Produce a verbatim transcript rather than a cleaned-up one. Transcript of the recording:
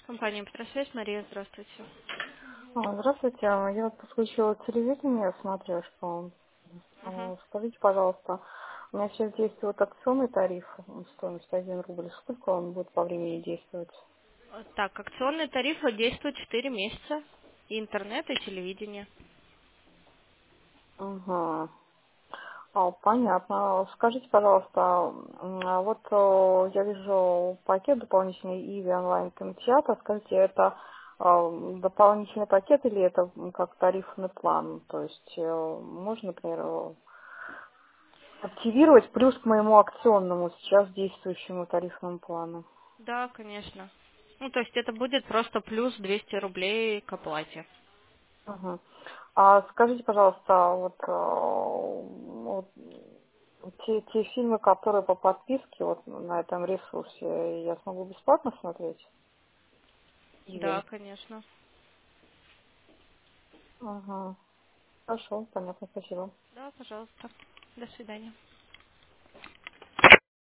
Компания «Петросвязь», Мария, здравствуйте. А, Здравствуйте, а, я вот подключила телевидение, смотрешку. Мгм. А, Скажите, пожалуйста, у меня сейчас действует акционный тариф, м, стоимость один рубль. Сколько он будет по времени действовать? Э, Так, акционный тариф действует четыре месяца. И интернет, и телевидение. Ага. А, понятно. Скажите, пожалуйста, м, а вот э, я вижу пакет дополнительный Иви онлайн кинотеатра. Скажите, это э, дополнительный пакет или это м, как тарифный план? То есть э, можно, например, активировать плюс к моему акционному сейчас действующему тарифному плану. Да, конечно. Ну, то есть это будет просто плюс двести рублей к оплате. Мгм. А скажите, пожалуйста, вот, э, вот те, те фильмы, которые по подписке вот на этом ресурсе, я смогу бесплатно смотреть? Да, Или? конечно. Ага. Хорошо, понятно, спасибо. Да, пожалуйста. До свидания.